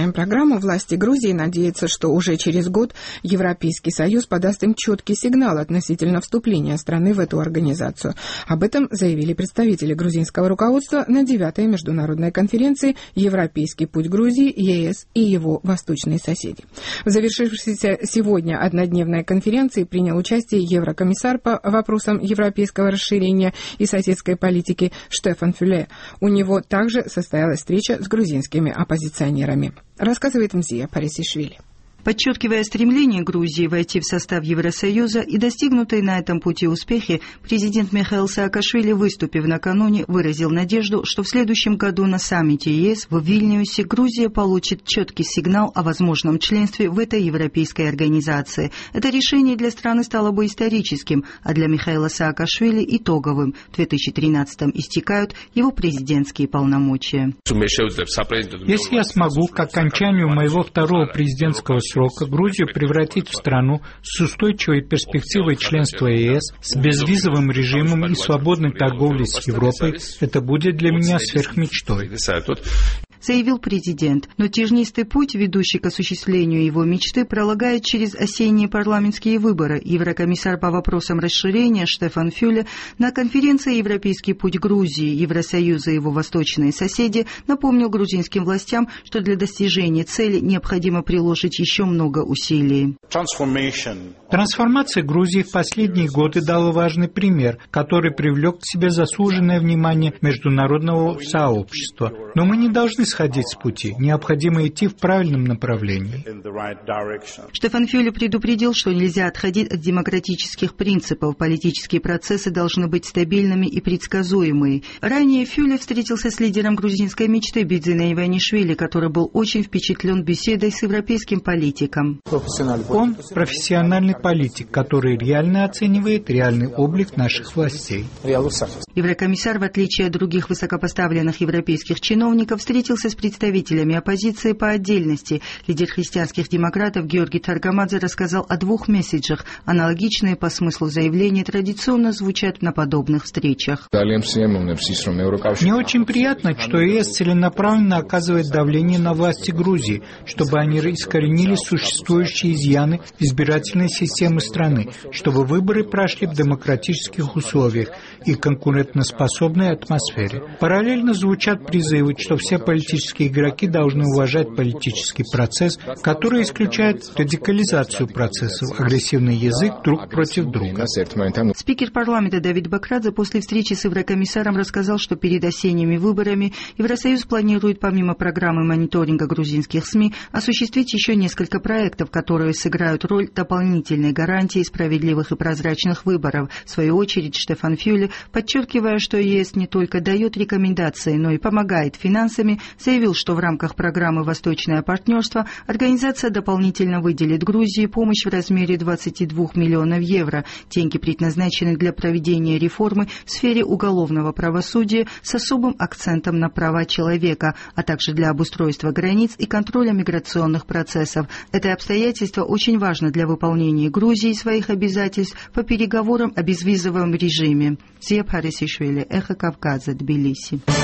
Программу власти Грузии надеются, что уже через год Европейский Союз подаст им четкий сигнал относительно вступления страны в эту организацию. Об этом заявили представители грузинского руководства на 9-й международной конференции «Европейский путь Грузии, ЕС и его восточные соседи». В завершившейся сегодня однодневной конференции принял участие еврокомиссар по вопросам европейского расширения и соседской политики Штефан Фюле. У него также состоялась встреча с грузинскими оппозиционерами. Рассказывает Мзия Парисишвили. Подчеркивая стремление Грузии войти в состав Евросоюза и достигнутые на этом пути успехи, президент Михаил Саакашвили, выступив накануне, выразил надежду, что в следующем году на саммите ЕС в Вильнюсе Грузия получит четкий сигнал о возможном членстве в этой европейской организации. Это решение для страны стало бы историческим, а для Михаила Саакашвили итоговым. В 2013-м истекают его президентские полномочия. Если я смогу к окончанию моего второго президентского срока Грузию превратить в страну с устойчивой перспективой членства ЕС, с безвизовым режимом и свободной торговлей с Европой, это будет для меня сверхмечтой. Заявил президент. Но тернистый путь, ведущий к осуществлению его мечты, пролагает через осенние парламентские выборы. Еврокомиссар по вопросам расширения Штефан Фюле на конференции «Европейский путь Грузии, Евросоюза и его восточные соседи» напомнил грузинским властям, что для достижения цели необходимо приложить еще много усилий. Трансформация Грузии в последние годы дала важный пример, который привлек к себе заслуженное внимание международного сообщества. Но мы не должны сходить с пути. Необходимо идти в правильном направлении. Штефан Фюле предупредил, что нельзя отходить от демократических принципов. Политические процессы должны быть стабильными и предсказуемыми. Ранее Фюле встретился с лидером грузинской мечты Бидзиной Иванишвили, который был очень впечатлен беседой с европейским политиком. Он профессиональный политик, который реально оценивает реальный облик наших властей. Еврокомиссар, в отличие от других высокопоставленных европейских чиновников, встретился с представителями оппозиции по отдельности. Лидер христианских демократов Георгий Таргамадзе рассказал о 2 месседжах. Аналогичные по смыслу заявления традиционно звучат на подобных встречах. Мне очень приятно, что ЕС целенаправленно оказывает давление на власти Грузии, чтобы они искоренили существующие изъяны избирательной системы страны, чтобы выборы прошли в демократических условиях и конкурентоспособной атмосфере. Параллельно звучат призывы, что все политические игроки должны уважать политический процесс, который исключает радикализацию процессов, агрессивный язык друг против друга. Спикер парламента Давид Бакрадзе после встречи с еврокомиссаром рассказал, что перед осенними выборами Евросоюз планирует помимо программы мониторинга грузинских СМИ осуществить еще несколько проектов, которые сыграют роль дополнительной гарантии справедливых и прозрачных выборов. В свою очередь Штефан Фюле, подчеркивая, что ЕС не только дает рекомендации, но и помогает финансами, заявил, что в рамках программы «Восточное партнерство» организация дополнительно выделит Грузии помощь в размере 22 миллионов евро. Деньги предназначены для проведения реформы в сфере уголовного правосудия с особым акцентом на права человека, а также для обустройства границ и контроля миграционных процессов. Это обстоятельство очень важно для выполнения Грузии своих обязательств по переговорам о безвизовом режиме. Мзия Парисишвили, Эхо Кавказа, Тбилиси.